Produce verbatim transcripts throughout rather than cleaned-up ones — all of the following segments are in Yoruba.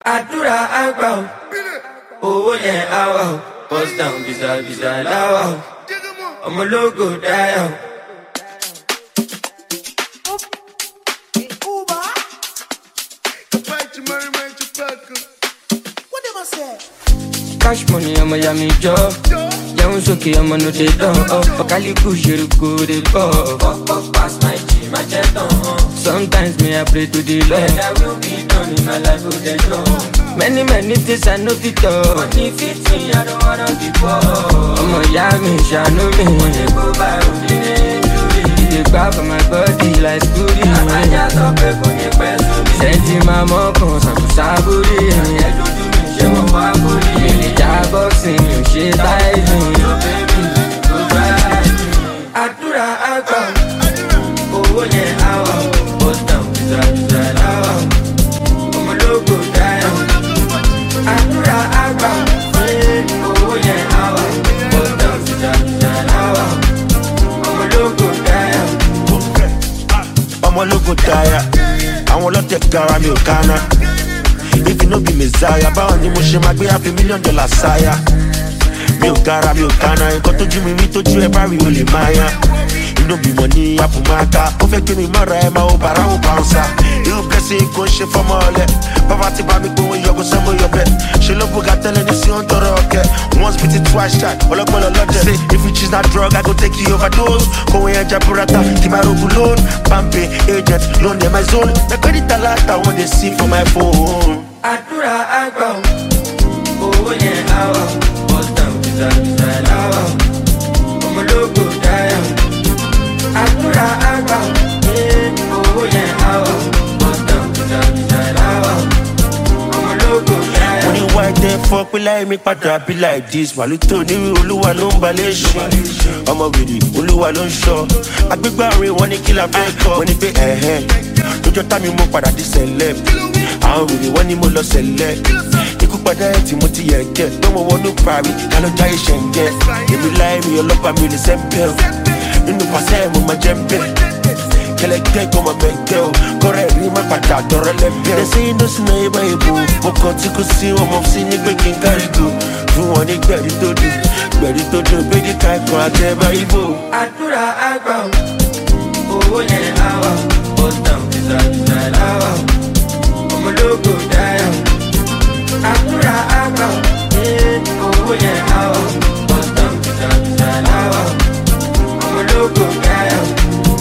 Àdúrà àgbà o, owó yẹn á wà o, bust down bìsàbìsà láwà o, ọmọ ológo dáyà o. Cash money, I'ma yami job. Young soki, I'ma no dey done. Okaliku shiruku dey ball. Fuck up past my G, my jet on. Sometimes me I pray to the Lord. And I will be done in my life with the job. Many many things I know fit talk. Money fit me, I don't wanna be poor. I'ma yami, shano me. Money go by only. They grab for my body like scooty. I just up a funny person. Senti my mom, sabu saburi. Ṣé mo bá borí ilé já boxing mi ò ṣe táìsìn yóò bébí tó báyìí. Àdúrà àgbà owó yẹn á wà bust down bìsàbìsà láwà ọmọ ológo dáyà. Àdúrà àgbà owó yẹn á wà bust down bìsàbìsà láwà ọmọ ológo dáyà. Ọmọ ológo dáyà àwọn ọlọ́tẹ̀ gara mi ò kánná. If you no be Messiah, báwo ni mo ṣe máa gbé half a million dollar sáyà? Mi ò gara, mi ò kánná, nǹkan tójú mi rí tójú ẹ bá rí o lè máa yá. You no be money, àpò máa ká, ó fẹ́ gbé mi mọ́ra ẹ máa ó bàrà ó bounce. Irú blessing kò ń ṣe fọ́mọ ọ̀lẹ, bàbá ti bá mi pé wọ́n yọgò sẹ́mo yọbẹ̀. Ṣé ló bùgà tẹ́lẹ̀ ní sí ọ̀n tọrọ ọ̀kẹ́? Once beat it twice shy, ọlọ́gbọ́n lọ́dẹ̀. Say if you choose that drug, I go take you overdose. Kòwé ẹja burata, kì máa rogun loan. Pampe, agent, loan dem my zone. Na credit alert, I wan dey see for my phone. Àdúrà àgbà o, owó yẹn á wà o, bust down bìsàbìsà láwà o, ọmọ ológo dáyà o. Àdúrà àgbà o, owó yẹn á wà o, bust down bìsàbìsà láwà o, ọmọ ológo dáyà o. Mo ní why the fuck will I make padà be like this? Màlútó ní olúwa ló ń balẹ̀ ṣe. Ọmọ wèrè olúwa ló ń ṣọ́. Agbégbá orin wọn ní kí la fẹ́ kọ́. Wọ́n ní pé ẹ̀hẹ́n lójọ́ tá mi mú padà di celeb. Àwọn wèrè wọ́n ní mo lọ sẹ̀lẹ̀. Ikú padà ẹ̀ tí mo ti yẹ̀ jẹ́. Tọ́mọ wọnú parí, ká lọ jáyé ṣẹ̀ǹgẹ̀. Èmi láì mi ọlọ́pàá mi ò lè sẹ́ńpẹ́ o. Nínú pàṣẹ mo máa jẹ́ ń bẹ̀. Kẹlẹ́gbẹ́ kọ́ mọ bẹ̀ǹkẹ́ o. Kọ́rẹ́ rí má padà dọ̀rọ̀ lẹ́bẹ̀. Ẹ ṣe iná sínú ayé bá yẹ bò. Mo kàn tí kò sí wọn mọ̀ sí ní pé kí n kárí go. Fún wọn ní gbẹ̀rí tó dùn. Gbẹ̀rí tó dùn méjì ká ẹ̀kan àtẹ bá ibò. Àdúrà àgbà o, owó yẹn á wà o, bust down bìsàbìsà láwà o, ọmọ ológo dáyà o. Àdúrà àgbà o, owó yẹn á wà o, bust down bìsàbìsà láwà o, ọmọ ológo dáyà o.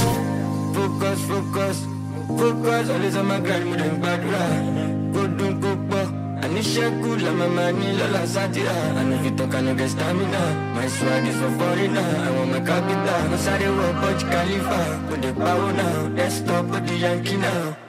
Focus, focus, focus, always on my grind, mo dẹ̀ ń gbàdúrà. Kó dùn kó pọ̀, àníṣẹ́kù la máa máa ní lọ́la sátìrà. Àná fi tọ́ka no get stamina, my swag is for foreigner. Àwọn ọmọ capital, mo sáré wọ Burj Khalifa. Mo dẹ̀ pawó náà, desktop ó di Yankee náà.